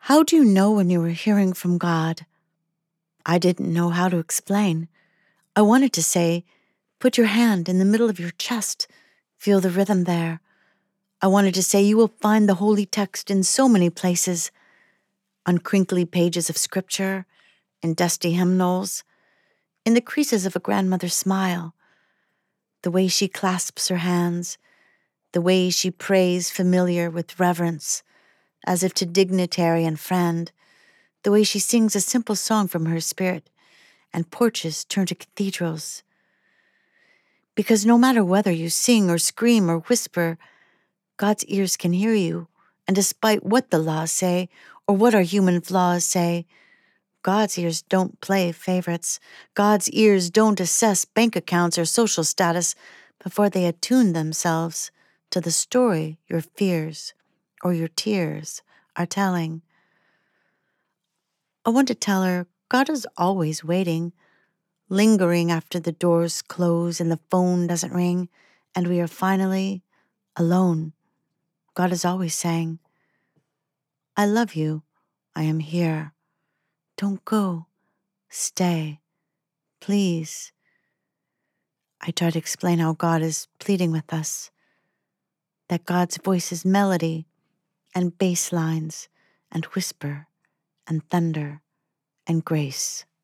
How do you know when you were hearing from God? I didn't know how to explain. I wanted to say, put your hand in the middle of your chest, feel the rhythm there. I wanted to say you will find the holy text in so many places, on crinkly pages of scripture, in dusty hymnals, in the creases of a grandmother's smile, the way she clasps her hands, the way she prays familiar with reverence, as if to dignitary and friend, the way she sings a simple song from her spirit, and porches turn to cathedrals. Because no matter whether you sing or scream or whisper, God's ears can hear you, and despite what the laws say, or what our human flaws say, God's ears don't play favorites. God's ears don't assess bank accounts or social status before they attune themselves to the story your fears or your tears are telling. I want to tell her God is always waiting, lingering after the doors close and the phone doesn't ring, and we are finally alone. God is always saying, I love you. I am here. Don't go. Stay. Please. I try to explain how God is pleading with us, that God's voice is melody and bass lines and whisper and thunder and grace.